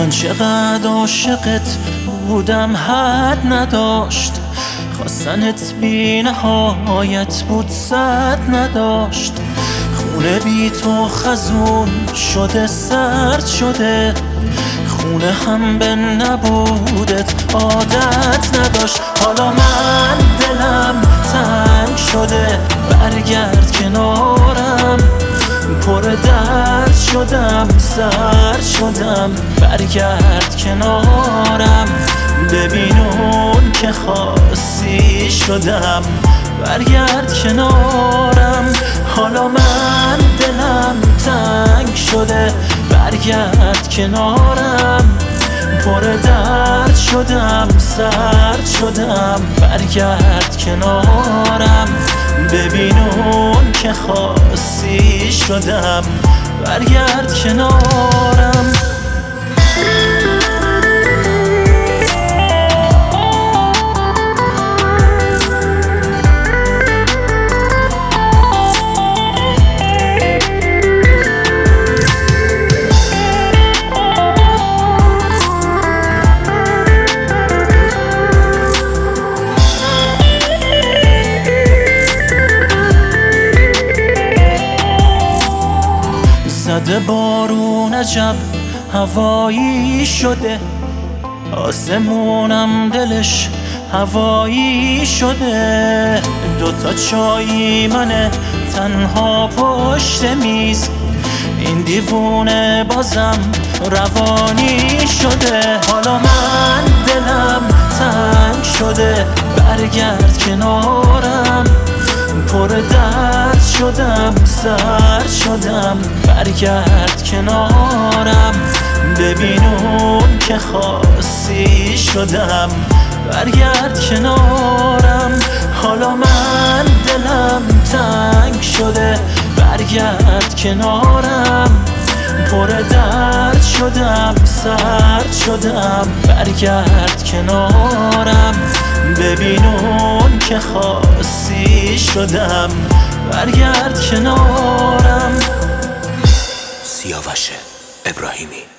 من چقدر عاشقت بودم حد نداشت، خواستنت بی نهایت بود صد نداشت. خونه بی تو خزون شده سرد شده، خونه هم به نبودت عادت نداشت. حالا من دلم تنگ شده، برگرد کنارم، پر درد شدم سرد شدم، برگرد کنارم. ببین اون که خاصی شدم، برگرد کنارم. حالا من دلم تنگ شده، برگرد کنارم، پر درد شدم سرد شدم، برگرد کنارم. ببین اون که خاصی شدم، برگرد کنارم. زده بارون عجب هوایی شده، آسمونم دلش هوایی شده. دوتا چایی منه تنها پشت میز، این دیوونه بازم روانی شده. حالا من دلم تنگ شده، برگرد کنارم، پر درد شدم سرد شدم، برگرد کنارم. ببین اون که خاصی شدم، برگرد کنارم. حالا من دلم تنگ شده، برگرد کنارم، پر درد شدم سرد شدم، برگرد کنارم. ببین اون که خاصی شدم، برگرد کنارم. سیاوش ابراهیمی.